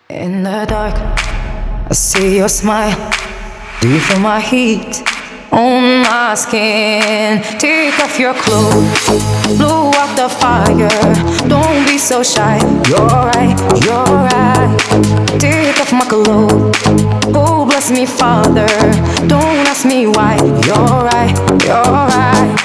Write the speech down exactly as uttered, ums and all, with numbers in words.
In the dark, I see your smile. Do you feel my heat on my skin? Take off your clothes, blow out the fire. Don't be so shy. You're right, you're right. Take off my clothes. Oh, bless me, Father. Don't ask me why. You're right, you're right.